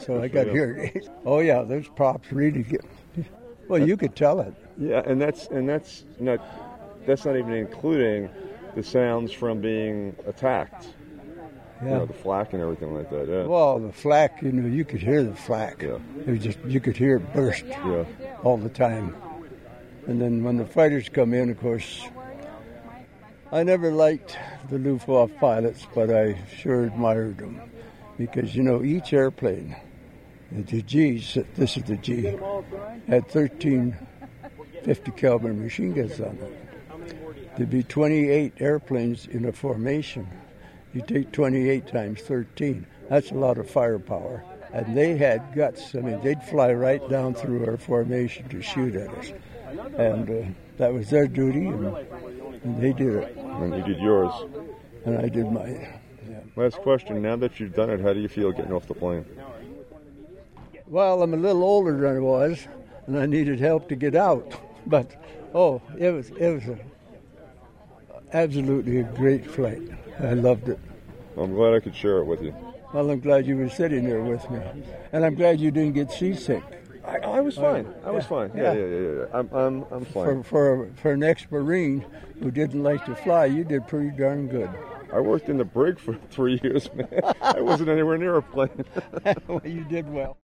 so I got hearing aids. Oh yeah, those props really get. Well, you could tell it. Yeah, and that's not even including the sounds from being attacked. Yeah. You know, the flak and everything like that. Yeah. Well, the flak, you could hear the flak. Yeah. It was just you could hear it burst. Yeah. All the time. And then when the fighters come in, of course, I never liked the Luftwaffe pilots, but I sure admired them because each airplane, the G's, this is the G, had 13 50 caliber machine guns on it. There'd be 28 airplanes in a formation. You take 28 times 13. That's a lot of firepower. And they had guts. I mean, they'd fly right down through our formation to shoot at us. And that was their duty, and they did it. And you did yours. And I did mine. Yeah. Last question. Now that you've done it, how do you feel getting off the plane? Well, I'm a little older than I was, and I needed help to get out. But, it was absolutely a great flight. I loved it. I'm glad I could share it with you. Well, I'm glad you were sitting there with me. And I'm glad you didn't get seasick. I was fine. I was fine. Yeah. I'm fine. For an ex-Marine who didn't like to fly, you did pretty darn good. I worked in the brig for 3 years, man. I wasn't anywhere near a plane. Well, you did well.